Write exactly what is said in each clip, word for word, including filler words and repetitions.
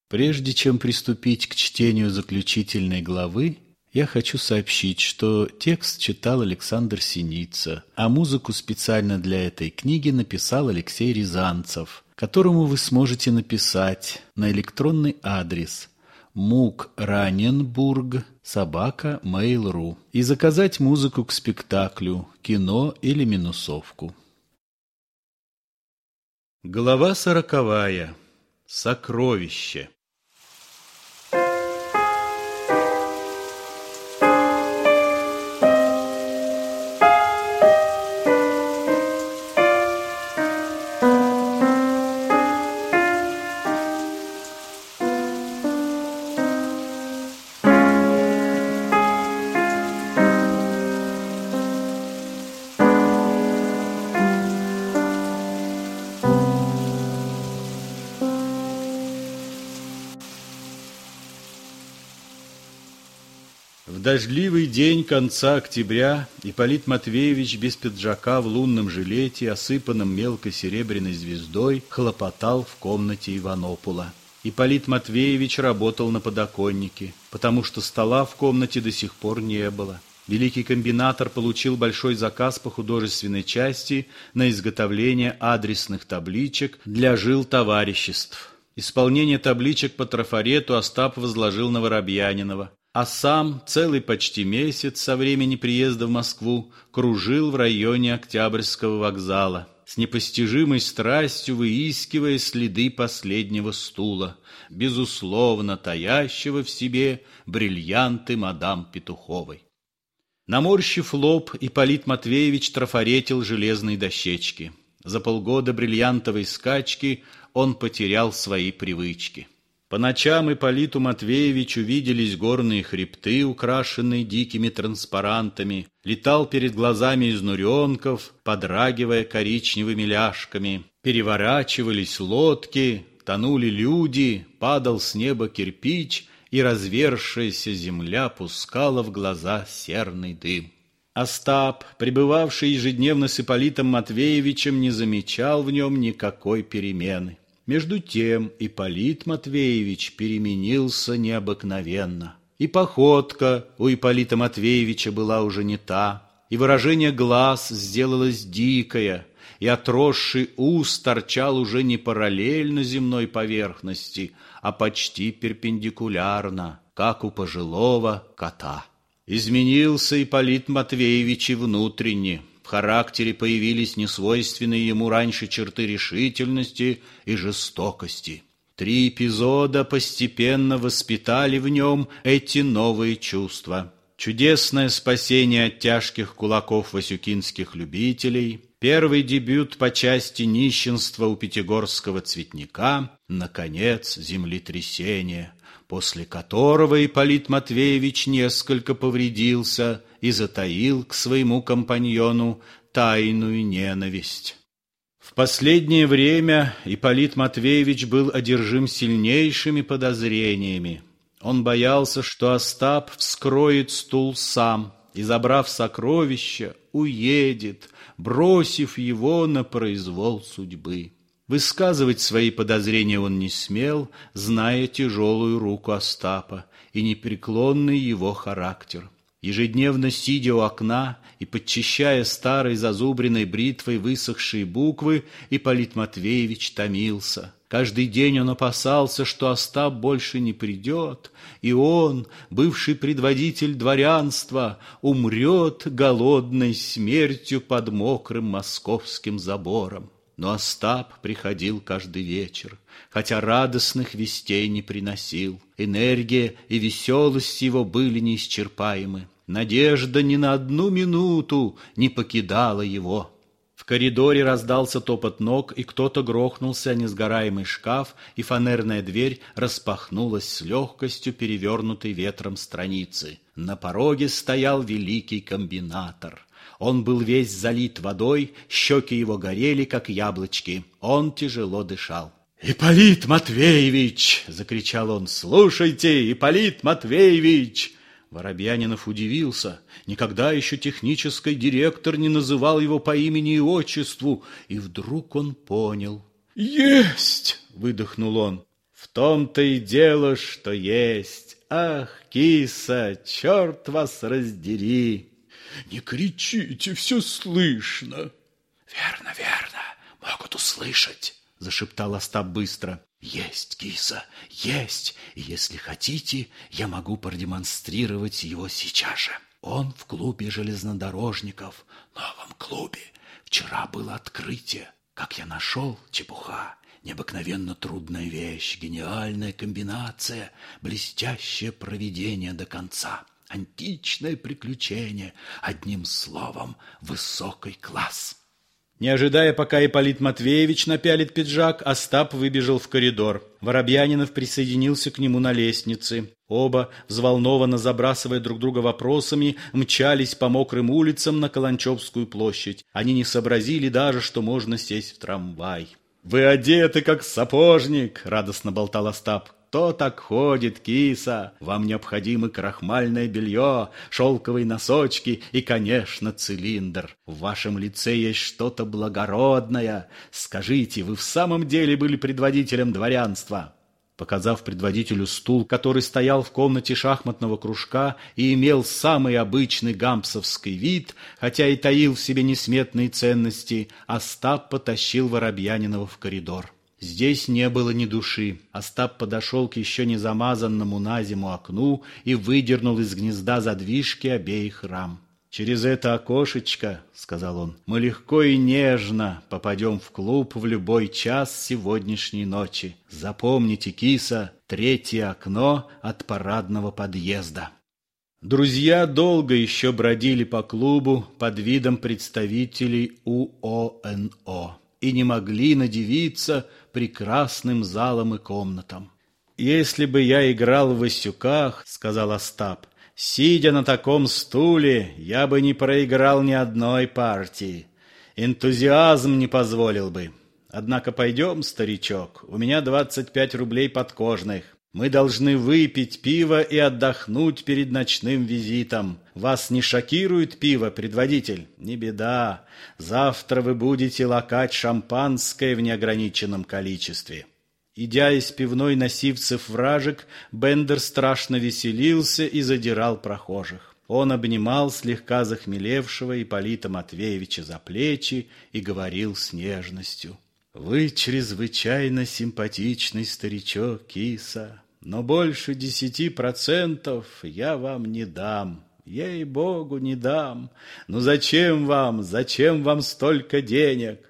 Прежде чем приступить к чтению заключительной главы, я хочу сообщить, что текст читал Александр Синица, а музыку специально для этой книги написал Алексей Рязанцев, которому вы сможете написать на электронный адрес мукраненбург собака мейл точка ру и заказать музыку к спектаклю, кино или минусовку. Глава сороковая. Сокровище. В дождливый день конца октября Ипполит Матвеевич без пиджака в лунном жилете, осыпанном мелкой серебряной звездой, хлопотал в комнате Иванопула. Ипполит Матвеевич работал на подоконнике, потому что стола в комнате до сих пор не было. Великий комбинатор получил большой заказ по художественной части на изготовление адресных табличек для жилтовариществ. Исполнение табличек по трафарету Остап возложил на Воробьянинова, а сам целый почти месяц со времени приезда в Москву кружил в районе Октябрьского вокзала, с непостижимой страстью выискивая следы последнего стула, безусловно таящего в себе бриллианты мадам Петуховой. Наморщив лоб, Ипполит Матвеевич трафаретил железные дощечки. За полгода бриллиантовой скачки он потерял свои привычки. По ночам Ипполиту Матвеевичу виделись горные хребты, украшенные дикими транспарантами, летал перед глазами изнуренков, подрагивая коричневыми ляжками, переворачивались лодки, тонули люди, падал с неба кирпич, и разверзшаяся земля пускала в глаза серный дым. Остап, пребывавший ежедневно с Ипполитом Матвеевичем, не замечал в нем никакой перемены. Между тем Ипполит Матвеевич переменился необыкновенно. И походка у Ипполита Матвеевича была уже не та, и выражение глаз сделалось дикое, и отросший ус торчал уже не параллельно земной поверхности, а почти перпендикулярно, как у пожилого кота. Изменился Ипполит Матвеевич и внутренне. В характере появились несвойственные ему раньше черты решительности и жестокости. Три эпизода постепенно воспитали в нем эти новые чувства. Чудесное спасение от тяжких кулаков васюкинских любителей, первый дебют по части нищенства у пятигорского цветника, наконец, землетрясение, после которого Ипполит Матвеевич несколько повредился и затаил к своему компаньону тайную ненависть. В последнее время Ипполит Матвеевич был одержим сильнейшими подозрениями. Он боялся, что Остап вскроет стул сам и, забрав сокровища, уедет, бросив его на произвол судьбы. Высказывать свои подозрения он не смел, зная тяжелую руку Остапа и непреклонный его характер. Ежедневно сидя у окна и подчищая старой зазубренной бритвой высохшие буквы, Ипполит Матвеевич томился. Каждый день он опасался, что Остап больше не придет, и он, бывший предводитель дворянства, умрет голодной смертью под мокрым московским забором. Но Остап приходил каждый вечер, хотя радостных вестей не приносил. Энергия и веселость его были неисчерпаемы. Надежда ни на одну минуту не покидала его. В коридоре раздался топот ног, и кто-то грохнулся о несгораемый шкаф, и фанерная дверь распахнулась с легкостью перевернутой ветром страницы. На пороге стоял великий комбинатор. Он был весь залит водой, щеки его горели, как яблочки. Он тяжело дышал. «Ипполит Матвеевич!» — закричал он. «Слушайте, Ипполит Матвеевич!» Воробьянинов удивился. Никогда еще технический директор не называл его по имени и отчеству. И вдруг он понял. «Есть!» — выдохнул он. В том-то и дело, что есть. Ах, киса, черт вас раздери. Не кричите, все слышно. Верно, верно, могут услышать, зашептал Остап быстро. Есть, киса, есть, и если хотите, я могу продемонстрировать его сейчас же. Он в клубе железнодорожников, новом клубе. Вчера было открытие. Как я нашел, чепуха. Необыкновенно трудная вещь, гениальная комбинация, блестящее проведение до конца, античное приключение, одним словом, высокий класс. Не ожидая, пока Ипполит Матвеевич напялит пиджак, Остап выбежал в коридор. Воробьянинов присоединился к нему на лестнице. Оба, взволнованно забрасывая друг друга вопросами, мчались по мокрым улицам на Каланчевскую площадь. Они не сообразили даже, что можно сесть в трамвай. «Вы одеты, как сапожник!» — радостно болтал Остап. «Кто так ходит, киса? Вам необходимы крахмальное белье, шелковые носочки и, конечно, цилиндр. В вашем лице есть что-то благородное. Скажите, вы в самом деле были предводителем дворянства?» Показав предводителю стул, который стоял в комнате шахматного кружка и имел самый обычный гампсовский вид, хотя и таил в себе несметные ценности, Остап потащил Воробьянинова в коридор. Здесь не было ни души. Остап подошел к еще не замазанному на зиму окну и выдернул из гнезда задвижки обеих рам. «Через это окошечко, — сказал он, — мы легко и нежно попадем в клуб в любой час сегодняшней ночи. Запомните, киса, третье окно от парадного подъезда». Друзья долго еще бродили по клубу под видом представителей УОНО и не могли надивиться прекрасным залам и комнатам. «Если бы я играл в Васюках, — сказал Остап, — сидя на таком стуле, я бы не проиграл ни одной партии. Энтузиазм не позволил бы. Однако пойдем, старичок, у меня двадцать пять рублей подкожных. Мы должны выпить пиво и отдохнуть перед ночным визитом. Вас не шокирует пиво, предводитель? Не беда. Завтра вы будете лакать шампанское в неограниченном количестве». Идя из пивной на Сивцев-Вражек, Бендер страшно веселился и задирал прохожих. Он обнимал слегка захмелевшего Ипполита Матвеевича за плечи и говорил с нежностью: «Вы чрезвычайно симпатичный старичок, киса, но больше десяти процентов я вам не дам, ей-богу, не дам. Ну зачем вам, зачем вам столько денег?»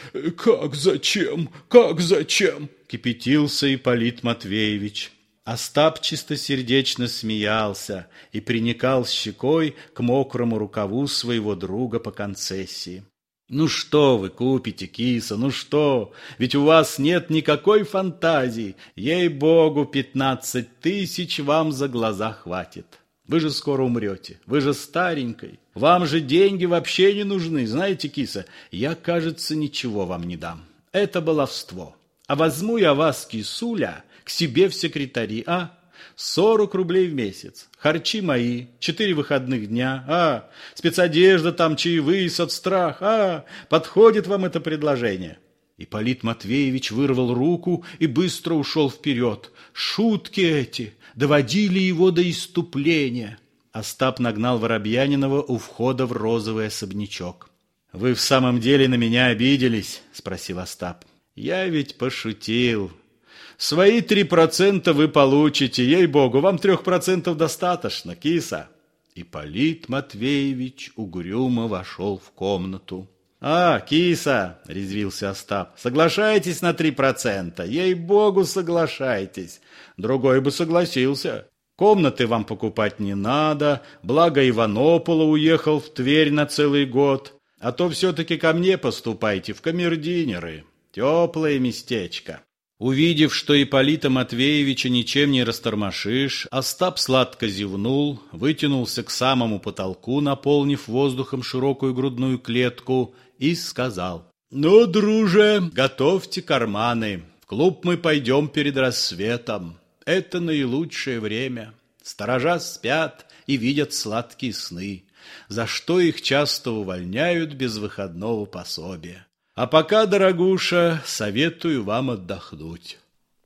«Как зачем? Как зачем?» — кипятился Ипполит Матвеевич. Остап чистосердечно смеялся и приникал щекой к мокрому рукаву своего друга по концессии. «Ну что вы купите, киса, ну что? Ведь у вас нет никакой фантазии. Ей-богу, пятнадцать тысяч вам за глаза хватит. Вы же скоро умрете, вы же старенькой. Вам же деньги вообще не нужны. Знаете, киса, я, кажется, ничего вам не дам. Это баловство. А возьму я вас, кисуля, к себе в секретари, а? Сорок рублей в месяц. Харчи мои, четыре выходных дня, а? Спецодежда там, чаевые, соцстрах, а? Подходит вам это предложение?» Ипполит Матвеевич вырвал руку и быстро ушел вперед. Шутки эти доводили его до исступления. Остап нагнал Воробьянинова у входа в розовый особнячок. «Вы в самом деле на меня обиделись?» — спросил Остап. «Я ведь пошутил. Свои три процента вы получите, ей-богу, вам трех процентов достаточно, киса». Ипполит Матвеевич угрюмо вошел в комнату. «А, киса!» — резвился Остап. «Соглашайтесь на три процента, ей-богу, соглашайтесь. Другой бы согласился. Комнаты вам покупать не надо, благо Иванопола уехал в Тверь на целый год. А то все-таки ко мне поступайте, в камердинеры. Теплое местечко». Увидев, что Ипполита Матвеевича ничем не растормошишь, Остап сладко зевнул, вытянулся к самому потолку, наполнив воздухом широкую грудную клетку, и сказал: «Ну, друже, готовьте карманы. В клуб мы пойдем перед рассветом. Это наилучшее время. Сторожа спят и видят сладкие сны, за что их часто увольняют без выходного пособия. А пока, дорогуша, советую вам отдохнуть».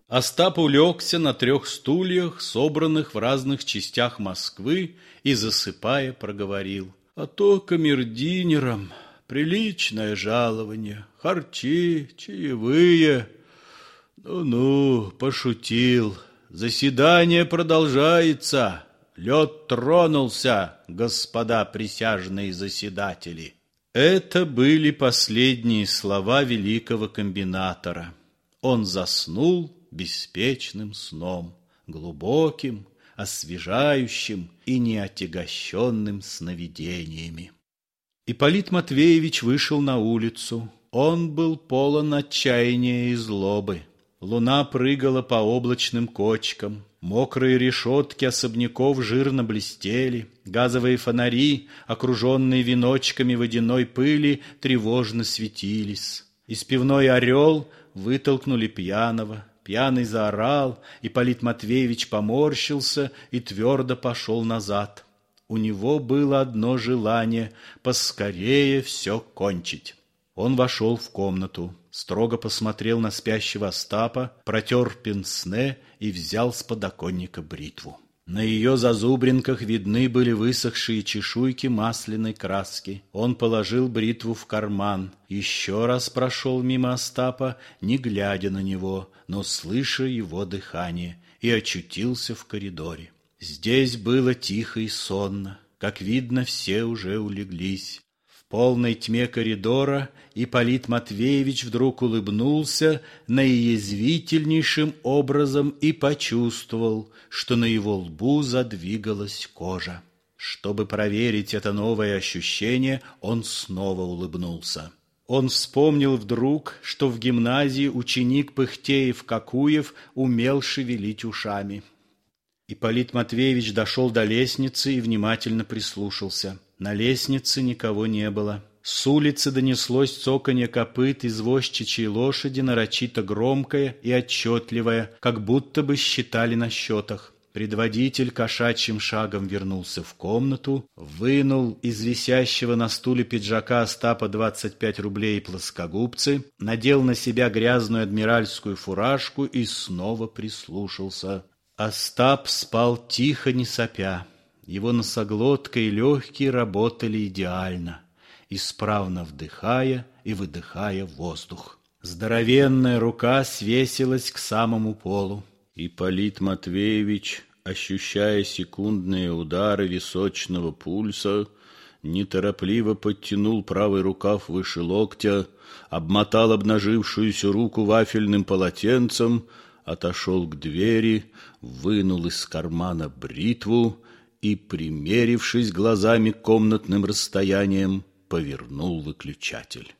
Остап улегся на трех стульях, собранных в разных частях Москвы, и, засыпая, проговорил: «А то камердинерам приличное жалование, харчи, чаевые. Ну-ну, пошутил. Заседание продолжается. Лед тронулся, господа присяжные заседатели». Это были последние слова великого комбинатора. Он заснул беспечным сном, глубоким, освежающим и неотягощенным сновидениями. Ипполит Матвеевич вышел на улицу. Он был полон отчаяния и злобы. Луна прыгала по облачным кочкам. Мокрые решетки особняков жирно блестели. Газовые фонари, окруженные веночками водяной пыли, тревожно светились. Из пивной «Орел» вытолкнули пьяного. Пьяный заорал, Ипполит Матвеевич поморщился и твердо пошел назад. У него было одно желание — поскорее все кончить. Он вошел в комнату, строго посмотрел на спящего Остапа, протер пенсне и взял с подоконника бритву. На ее зазубринках видны были высохшие чешуйки масляной краски. Он положил бритву в карман, еще раз прошел мимо Остапа, не глядя на него, но слыша его дыхание, и очутился в коридоре. Здесь было тихо и сонно. Как видно, все уже улеглись. В полной тьме коридора Ипполит Матвеевич вдруг улыбнулся наиязвительнейшим образом и почувствовал, что на его лбу задвигалась кожа. Чтобы проверить это новое ощущение, он снова улыбнулся. Он вспомнил вдруг, что в гимназии ученик Пыхтеев-Какуев умел шевелить ушами. Ипполит Матвеевич дошел до лестницы и внимательно прислушался. На лестнице никого не было. С улицы донеслось цоканье копыт извозчичьей лошади, нарочито громкое и отчетливое, как будто бы считали на счетах. Предводитель кошачьим шагом вернулся в комнату, вынул из висящего на стуле пиджака Остапа двадцать пять рублей и плоскогубцы, надел на себя грязную адмиральскую фуражку и снова прислушался. Остап спал тихо, не сопя. Его носоглотка и легкие работали идеально, исправно вдыхая и выдыхая воздух. Здоровенная рука свесилась к самому полу. Ипполит Матвеевич, ощущая секундные удары височного пульса, неторопливо подтянул правый рукав выше локтя, обмотал обнажившуюся руку вафельным полотенцем, отошел к двери, вынул из кармана бритву и, примерившись глазами комнатным расстоянием, повернул выключатель.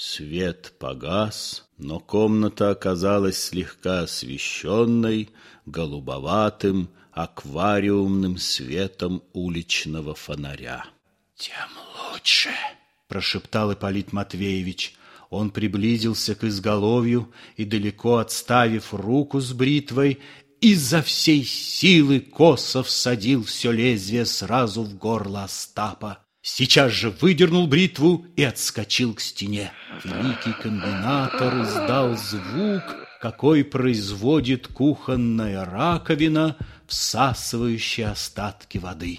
Свет погас, но комната оказалась слегка освещенной голубоватым аквариумным светом уличного фонаря. «Тем лучше», — прошептал Ипполит Матвеевич. Он приблизился к изголовью и, далеко отставив руку с бритвой, изо всей силы косо всадил все лезвие сразу в горло Остапа. Сейчас же выдернул бритву и отскочил к стене. Великий комбинатор издал звук, какой производит кухонная раковина, всасывающая остатки воды.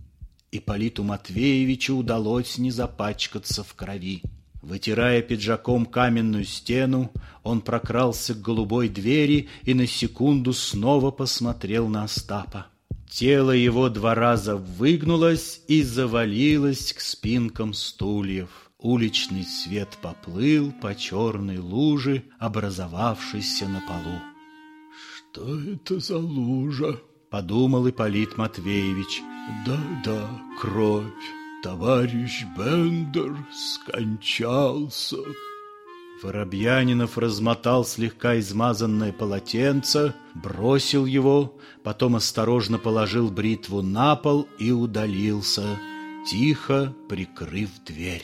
Ипполиту Матвеевичу удалось не запачкаться в крови. Вытирая пиджаком каменную стену, он прокрался к голубой двери и на секунду снова посмотрел на Остапа. Тело его два раза выгнулось и завалилось к спинкам стульев. Уличный свет поплыл по черной луже, образовавшейся на полу. «Что это за лужа?» — подумал Ипполит Матвеевич. «Да-да, кровь. Товарищ Бендер скончался». Воробьянинов размотал слегка измазанное полотенце, бросил его, потом осторожно положил бритву на пол и удалился, тихо прикрыв дверь.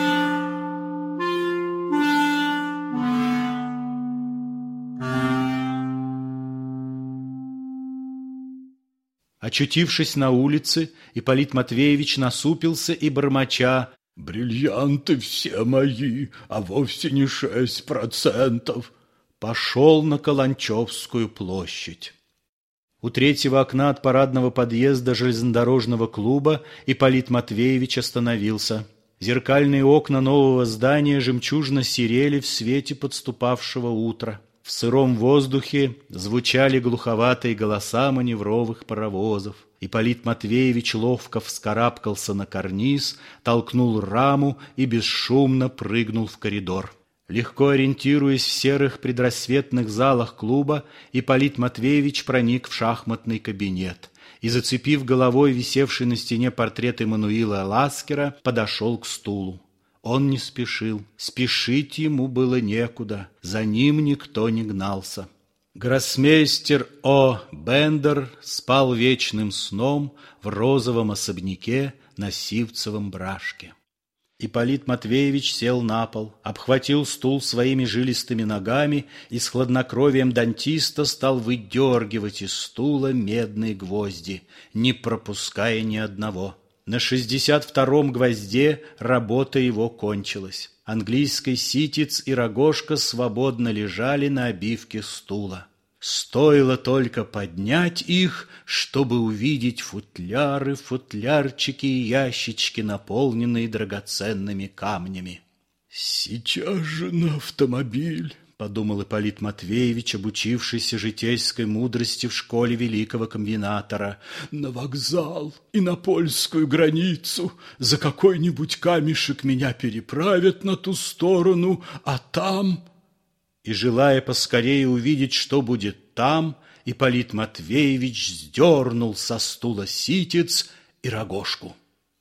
Очутившись на улице, Ипполит Матвеевич насупился и, бормоча: «Бриллианты все мои, а вовсе не шесть процентов. пошел на Каланчевскую площадь. У третьего окна от парадного подъезда железнодорожного клуба Ипполит Матвеевич остановился. Зеркальные окна нового здания жемчужно серели в свете подступавшего утра. В сыром воздухе звучали глуховатые голоса маневровых паровозов. Ипполит Матвеевич ловко вскарабкался на карниз, толкнул раму и бесшумно прыгнул в коридор. Легко ориентируясь в серых предрассветных залах клуба, Ипполит Матвеевич проник в шахматный кабинет и, зацепив головой висевший на стене портрет Эммануила Ласкера, подошел к стулу. Он не спешил, спешить ему было некуда, за ним никто не гнался. Гроссмейстер О. Бендер спал вечным сном в розовом особняке на Сивцевом брашке. Ипполит Матвеевич сел на пол, обхватил стул своими жилистыми ногами и с хладнокровием дантиста стал выдергивать из стула медные гвозди, не пропуская ни одного. На шестьдесят втором гвозде работа его кончилась. Английский ситец и рогожка свободно лежали на обивке стула. Стоило только поднять их, чтобы увидеть футляры, футлярчики и ящички, наполненные драгоценными камнями. «Сейчас же на автомобиль», — подумал Ипполит Матвеевич, обучившийся житейской мудрости в школе великого комбинатора. «На вокзал и на польскую границу. За какой-нибудь камешек меня переправят на ту сторону, а там...» И, желая поскорее увидеть, что будет там, Ипполит Матвеевич сдернул со стула ситец и рогожку.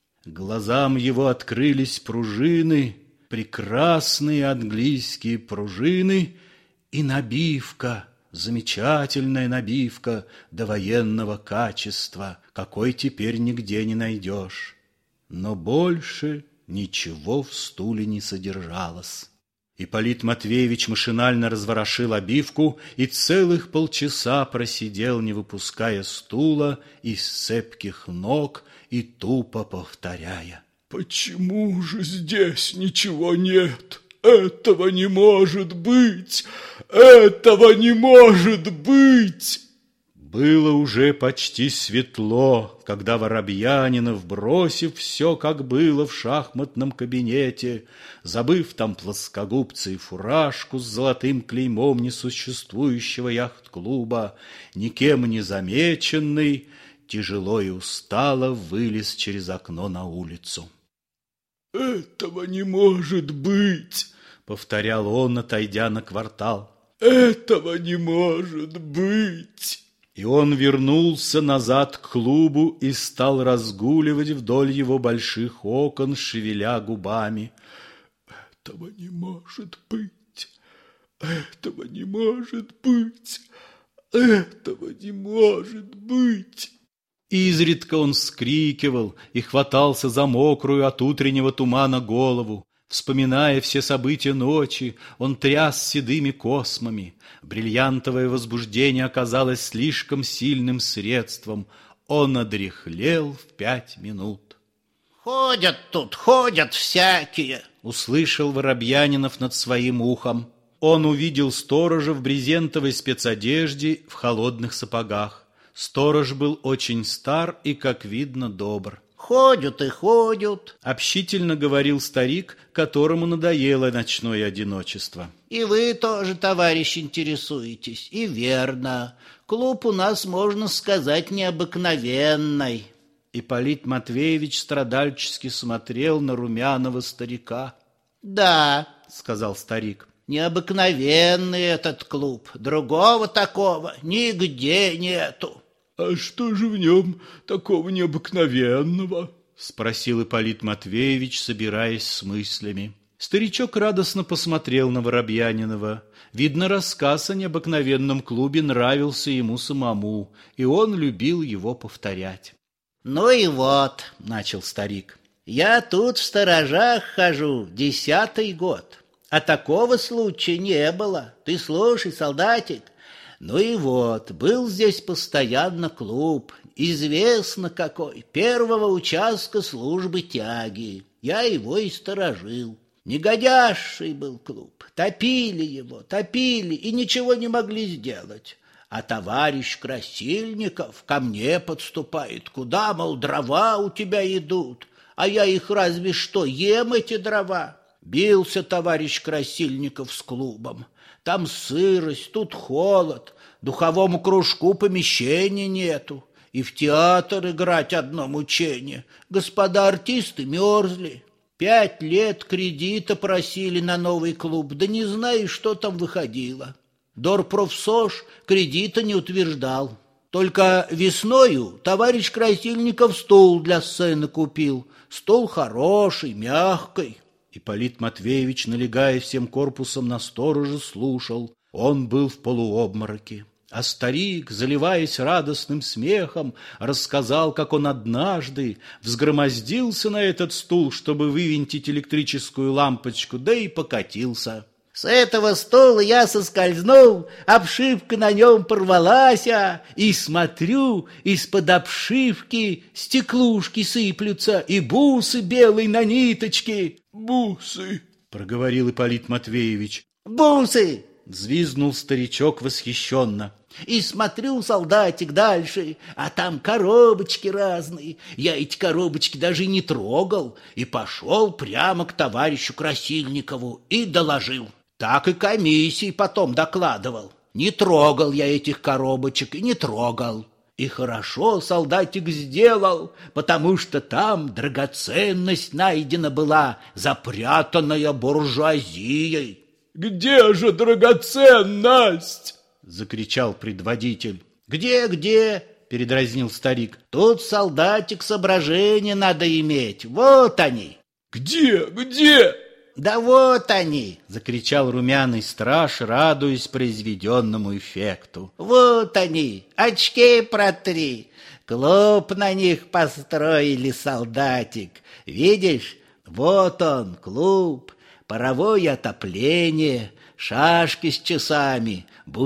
Глазам его открылись пружины, прекрасные английские пружины и набивка, замечательная набивка довоенного качества, какой теперь нигде не найдешь. Но больше ничего в стуле не содержалось. Ипполит Матвеевич машинально разворошил обивку и целых полчаса просидел, не выпуская стула из цепких ног и тупо повторяя: «Почему же здесь ничего нет? Этого не может быть! Этого не может быть!» Было уже почти светло, когда Воробьянинов, бросив все, как было в шахматном кабинете, забыв там плоскогубцы и фуражку с золотым клеймом несуществующего яхт-клуба, никем не замеченный, тяжело и устало вылез через окно на улицу. «Этого не может быть!» — повторял он, отойдя на квартал. «Этого не может быть!» И он вернулся назад к клубу и стал разгуливать вдоль его больших окон, шевеля губами. «Этого не может быть! Этого не может быть! Этого не может быть!» Изредка он вскрикивал и хватался за мокрую от утреннего тумана голову. Вспоминая все события ночи, он тряс седыми космами. Бриллиантовое возбуждение оказалось слишком сильным средством. Он одряхлел в пять минут. «Ходят тут, ходят всякие!» — услышал Воробьянинов над своим ухом. Он увидел сторожа в брезентовой спецодежде, в холодных сапогах. Сторож был очень стар и, как видно, добр. «Ходят и ходят», — общительно говорил старик, которому надоело ночное одиночество. «И вы тоже, товарищ, интересуетесь. И верно. Клуб у нас, можно сказать, необыкновенный». Ипполит Матвеевич страдальчески смотрел на румяного старика. «Да», — сказал старик, — «необыкновенный этот клуб. Другого такого нигде нету». «А что же в нем такого необыкновенного?» — спросил Ипполит Матвеевич, собираясь с мыслями. Старичок радостно посмотрел на Воробьянинова. Видно, рассказ о необыкновенном клубе нравился ему самому, и он любил его повторять. «Ну и вот», — начал старик, — «я тут в сторожах хожу десятый год, а такого случая не было. Ты слушай, солдатик. Ну и вот, был здесь постоянно клуб, известно какой, первого участка службы тяги. Я его и сторожил. Негодящий был клуб. Топили его, топили и ничего не могли сделать. А товарищ Красильников ко мне подступает. Куда, мол, дрова у тебя идут? А я их разве что ем, эти дрова. Бился товарищ Красильников с клубом. Там сырость, тут холод. Духовому кружку помещения нету. И в театр играть одно мучение. Господа артисты мерзли. Пять лет кредита просили на новый клуб, да не знаю, что там выходило. Дорпрофсош кредита не утверждал. Только весною товарищ Красильников стул для сцены купил. Стол хороший, мягкий. Ипполит Матвеевич, налегая всем корпусом на сторожа, слушал. Он был в полуобмороке. А старик, заливаясь радостным смехом, рассказал, как он однажды взгромоздился на этот стул, чтобы вывинтить электрическую лампочку, да и покатился. С этого стула я соскользнул, обшивка на нем порвалась, и смотрю, из-под обшивки стеклушки сыплются, и бусы белые на ниточке. «Бусы!» — проговорил Ипполит Матвеевич. «Бусы!» — взвизгнул старичок восхищенно. И смотрю, солдатик, дальше, а там коробочки разные. Я эти коробочки даже не трогал и пошел прямо к товарищу Красильникову и доложил. Так и комиссии потом докладывал. Не трогал я этих коробочек и не трогал. И хорошо солдатик сделал, потому что там драгоценность найдена была, запрятанная буржуазией. «Где же драгоценность?» — закричал предводитель. «Где, где?» — передразнил старик. «Тут, солдатик, соображения надо иметь. Вот они!» «Где, где?» «Да вот они!» — закричал румяный страж, радуясь произведенному эффекту. «Вот они! Очки протри! Клуб на них построили, солдатик! Видишь, вот он, клуб, паровое отопление, шашки с часами,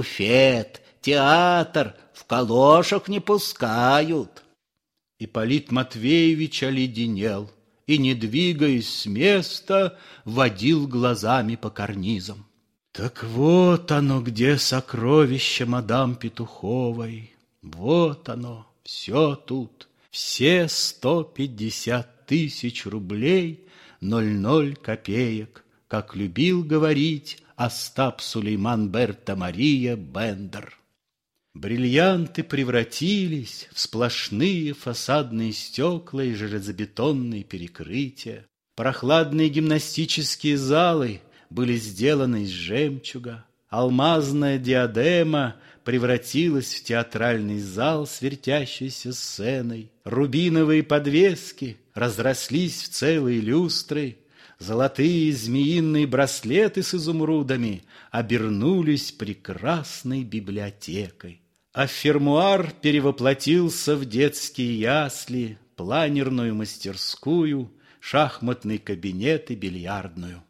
буфет, театр, в калошах не пускают». Ипполит Матвеевич оледенел и, не двигаясь с места, водил глазами по карнизам. Так вот оно, где сокровище мадам Петуховой. Вот оно, все тут, все сто пятьдесят тысяч рублей, ноль ноль копеек, как любил говорить Остап Сулейман Берта Мария Бендер. Бриллианты превратились в сплошные фасадные стекла и железобетонные перекрытия. Прохладные гимнастические залы были сделаны из жемчуга. Алмазная диадема превратилась в театральный зал с вертящейся сценой. Рубиновые подвески разрослись в целые люстры. Золотые змеиные браслеты с изумрудами обернулись прекрасной библиотекой. А фермуар перевоплотился в детские ясли, планерную мастерскую, шахматный кабинет и бильярдную.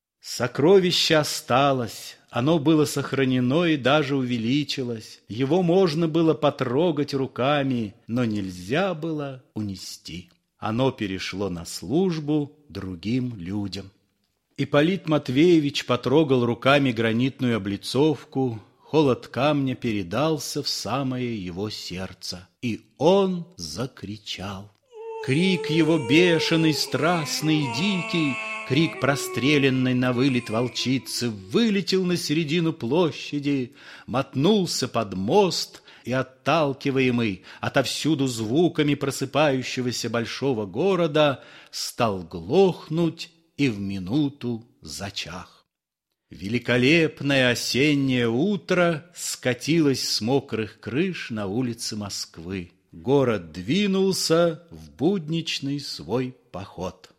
Сокровище осталось, оно было сохранено и даже увеличилось. Его можно было потрогать руками, но нельзя было унести. Оно перешло на службу другим людям. Ипполит Матвеевич потрогал руками гранитную облицовку, холод камня передался в самое его сердце, и он закричал. Крик его бешеный, страстный и дикий, крик простреленной на вылет волчицы, вылетел на середину площади, мотнулся под мост и, отталкиваемый отовсюду звуками просыпающегося большого города, стал глохнуть и в минуту зачах. Великолепное осеннее утро скатилось с мокрых крыш на улицы Москвы. Город двинулся в будничный свой поход.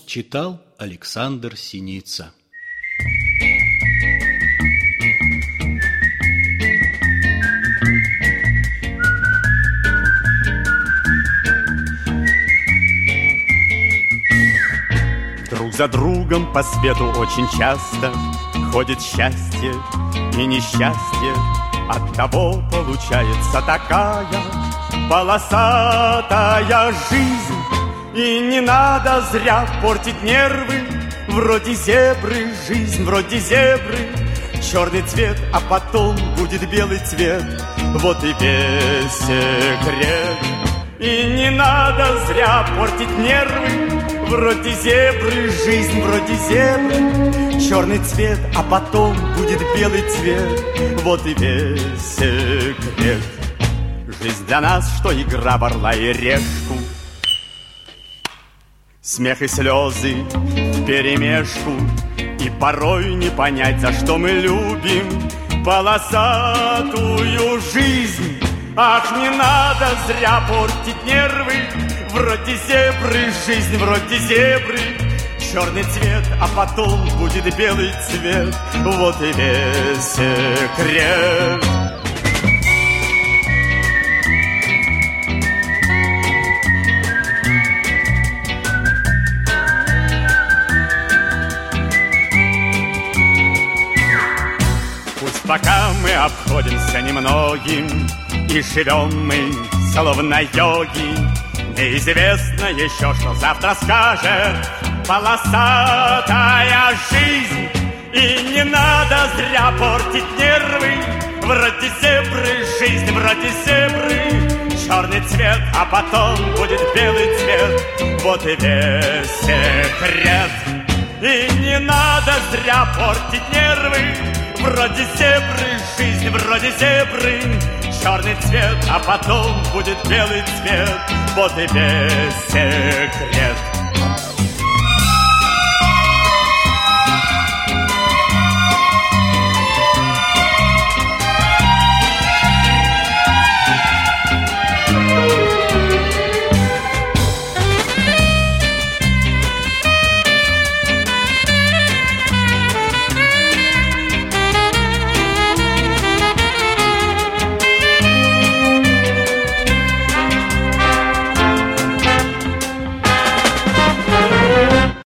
Читал Александр Синица. Друг за другом по свету очень часто ходит счастье и несчастье. Оттого получается такая полосатая жизнь. И не надо зря портить нервы. Вроде зебры, жизнь вроде зебры. Черный цвет, а потом будет белый цвет. Вот и весь секрет. И не надо зря портить нервы. Вроде зебры, жизнь вроде зебры. Черный цвет, а потом будет белый цвет. Вот и весь секрет. Жизнь для нас, что игра в орла и решку. Смех и слезы вперемешку. И порой не понять, за что мы любим полосатую жизнь. Ах, не надо зря портить нервы. Вроде зебры, жизнь вроде зебры. Черный цвет, а потом будет белый цвет. Вот и весь секрет. Пусть пока мы обходимся немногим и живем мы словно йоги, неизвестно еще, что завтра скажет полосатая жизнь. И не надо зря портить нервы. Вроде зебры, жизнь вроде зебры. Черный цвет, а потом будет белый цвет. Вот и весь секрет. И не надо зря портить нервы. Вроде зебры, жизнь вроде зебры. Черный цвет, а потом будет белый цвет. Вот и весь секрет.